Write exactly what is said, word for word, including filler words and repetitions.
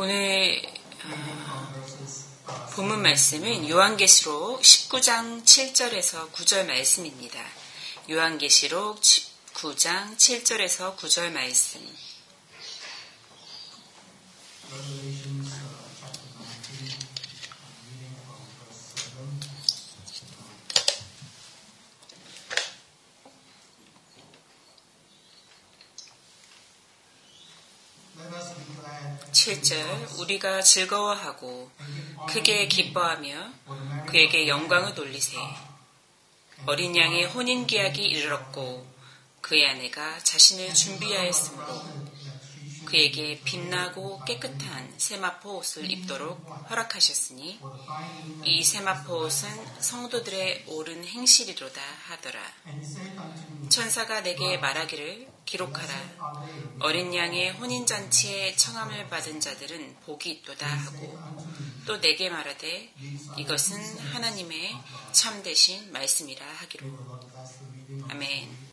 오늘 어, 본문 말씀은 요한계시록 십구 장 칠 절에서 구 절 말씀입니다. 요한계시록 십구 장 칠 절에서 구 절 말씀. 칠 절. 우리가 즐거워하고 크게 기뻐하며 그에게 영광을 돌리세. 어린 양의 혼인기약이 이르렀고 그의 아내가 자신을 준비하였으므로 그에게 빛나고 깨끗한 세마포 옷을 입도록 허락하셨으니 이 세마포 옷은 성도들의 옳은 행실이로다 하더라. 천사가 내게 말하기를 기록하라. 어린 양의 혼인잔치에 청함을 받은 자들은 복이 있도다 하고 또 내게 말하되 이것은 하나님의 참되신 말씀이라 하기로. 아멘.